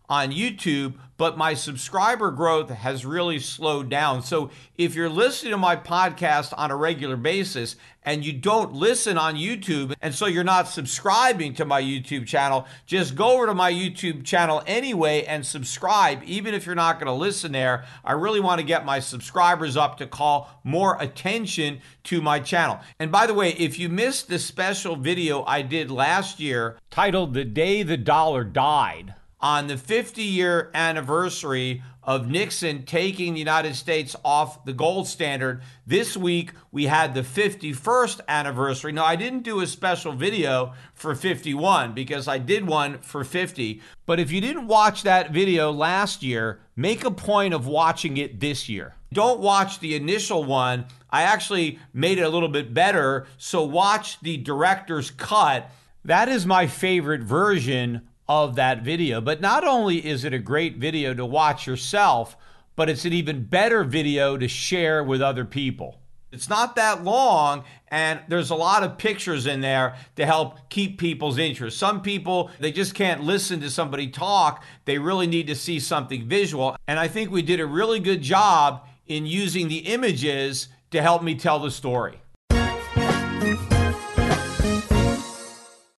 on YouTube, but my subscriber growth has really slowed down. So if you're listening to my podcast on a regular basis and you don't listen on YouTube, and so you're not subscribing to my YouTube channel, just go over to my YouTube channel anyway and subscribe, even if you're not going to listen there. I really want to get my subscribers up to call more attention to my channel. And by the way, if you missed the special video I did last year titled The Day the Dollar Died, on the fifty-year anniversary of Nixon taking the United States off the gold standard, this week we had the fifty-first anniversary. Now, I didn't do a special video for fifty-one because I did one for fifty. But if you didn't watch that video last year, make a point of watching it this year. Don't watch the initial one. I actually made it a little bit better, so watch the director's cut. That is my favorite version of that video. But not only is it a great video to watch yourself, but it's an even better video to share with other people. It's not that long, and there's a lot of pictures in there to help keep people's interest. Some people, they just can't listen to somebody talk. They really need to see something visual. And I think we did a really good job in using the images to help me tell the story.